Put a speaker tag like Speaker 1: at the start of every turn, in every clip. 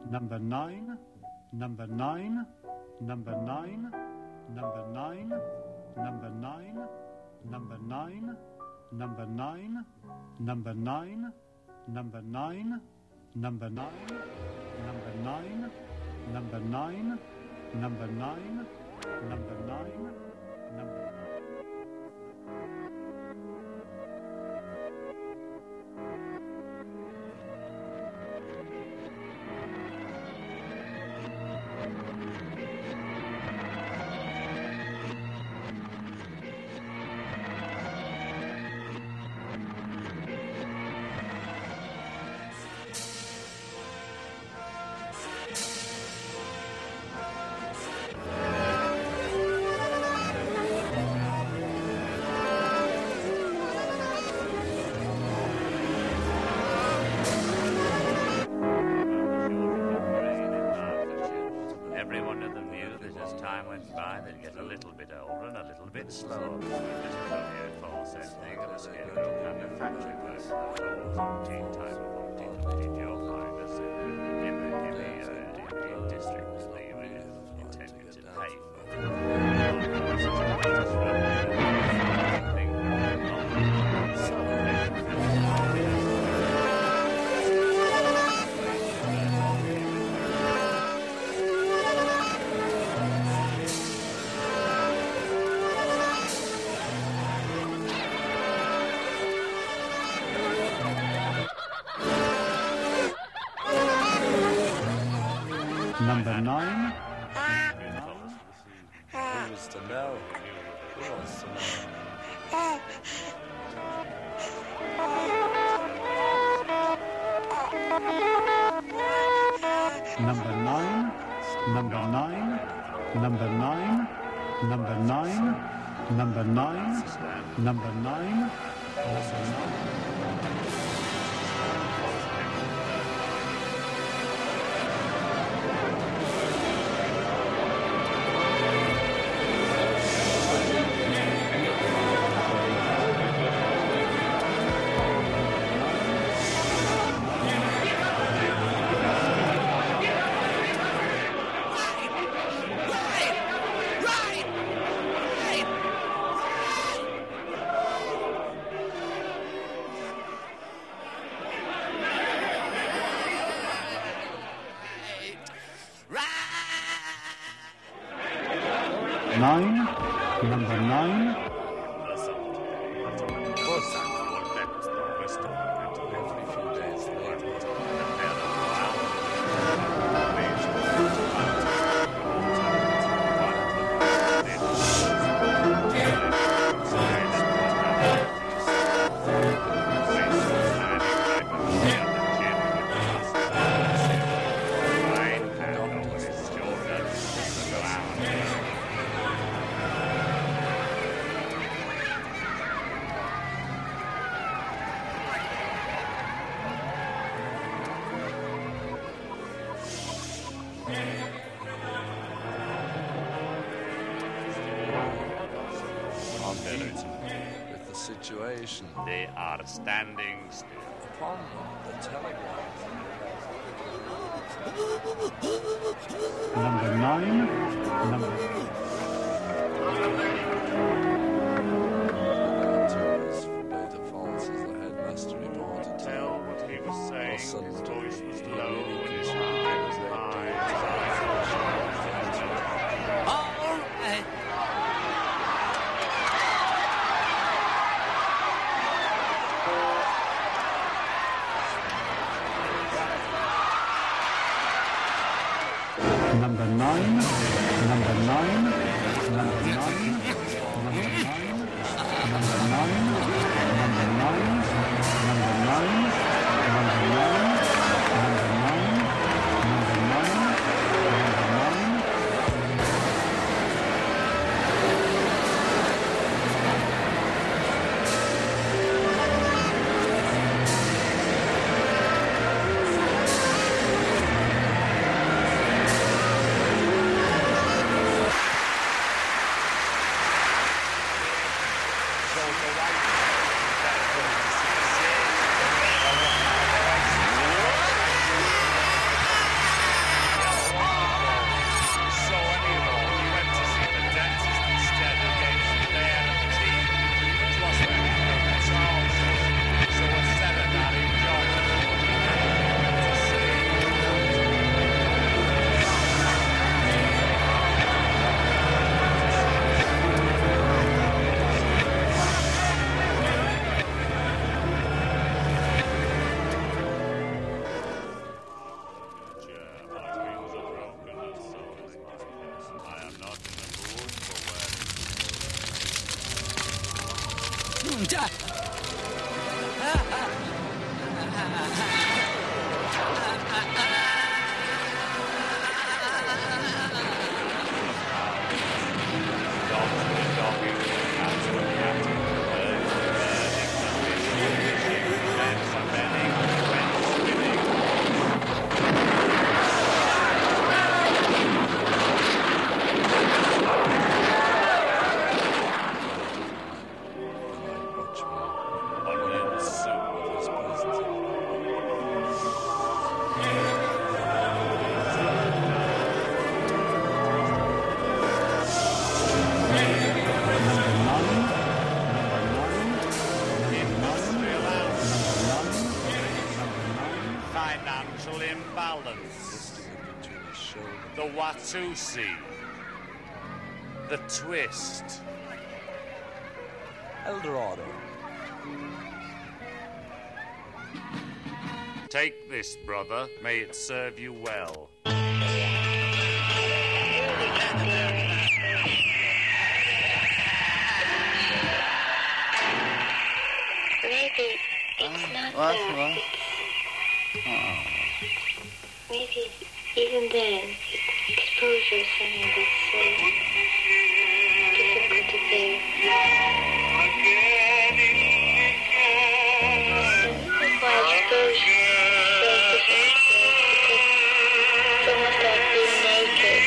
Speaker 1: number 9, number 9, number 9, number 9, number 9, number 9, number 9, number 9, number 9, number 9, number 9, number 9, number 9, number 9, number
Speaker 2: Everyone of them knew that as time went by, they'd get a little bit older and a little bit slower. Just put here for said thing of a scarecrow kind of factory work. Teen time of your miners in the districts that you were intended to pay
Speaker 1: number 9.
Speaker 3: Who was to know? Who wants to know?
Speaker 1: Number 9, number 9, number 9, number 9, number 9, number 9, number 9. Nine, number 9.
Speaker 3: With the situation
Speaker 2: They are standing still.
Speaker 3: upon the telegraph.
Speaker 1: Number 9, number
Speaker 3: Forbade the falls as the headmaster reported.
Speaker 2: Tell what he was saying. His voice was low and his eye was high.
Speaker 4: All right.
Speaker 1: number 9, number 9, number 9, number 9, number 9, number 9, number 9, number 9, number 9, number 9, number 9.
Speaker 4: computer!
Speaker 2: Financial imbalance. The Watusi. The twist.
Speaker 3: El Dorado.
Speaker 2: Take this, brother. May it serve you well.
Speaker 5: Maybe it's not
Speaker 6: What?
Speaker 5: that. Maybe even then, exposure is something that's so difficult to bear. Why exposure is so difficult to bear? Because it's almost like being naked.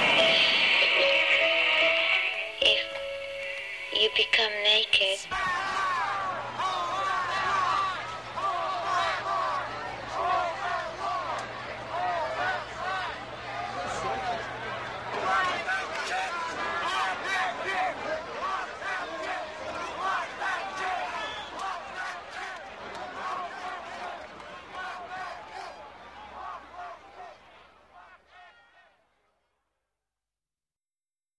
Speaker 5: You become naked.